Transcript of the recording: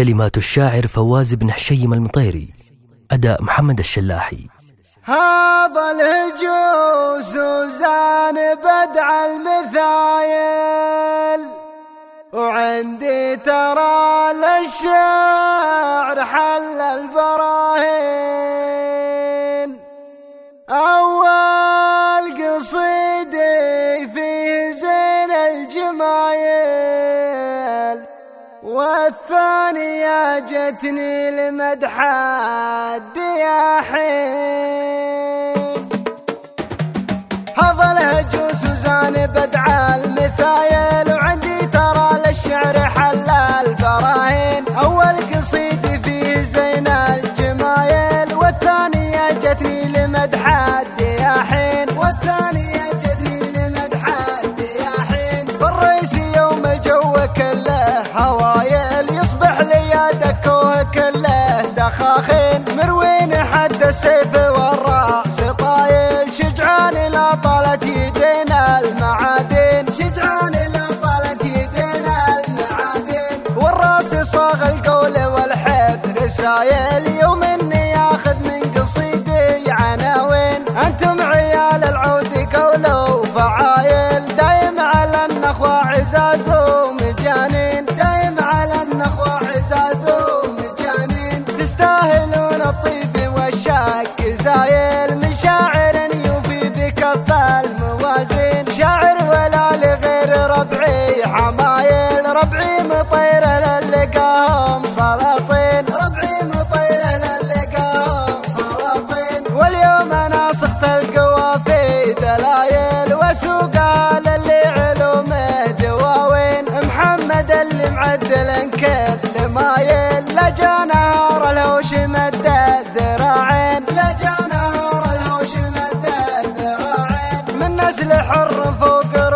كلمات الشاعر فواز بن حشيم المطيري، أداء محمد الشلاحي. هذا الهجوس وزان بدع المثايل، وعندي ترى للشعر حل البراهين. أول قصيدي فيه زين الجمايل، والثانية جتني لمدح الدياحين. هذا الهجوس وزان بدع المثايل، وعندي ترى للشعر حل البراهين. أول قصيدي فيه زين الجمايل، والثانية جتني لمدح الدياحين. والثانية جتني لمدح الدياحين. بالريس يوم الجو كله هوايل، يصبح لي دكوه كله دخاخين. مروين حد السيف والراس طايل، شجعان لا طالت يدينا المعادين. شجعان لا طالت يدينا المعادين. والراس صاغ القول والحب رسايل، يوم اني ياخذ من قصيدي عناوين. انتم عيال العود قولوا فعايل، دايم على النخوة عزاز ومجانين. دايم على النخوة عزاز ومجانين. تستاهلون الطيب والشك زايل، من شاعر يوفي بكف الموازين. شاعر ولا لغير ربعي حمايل، ربعي مطير للقاهم سلاطين. ربعي مطير للقاهم سلاطين. واليوم انا صخت القوافي دلايل، وسوقها للي علومه دواوين. محمد اللي معدل كل مايل، لجا نهار الهوش مد الذراعين. لجا نهار الهوش مد الذراعين. من نسل حر فوق